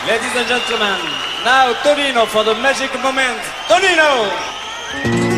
Ladies and gentlemen, now Tonino for the magic moment. Tonino!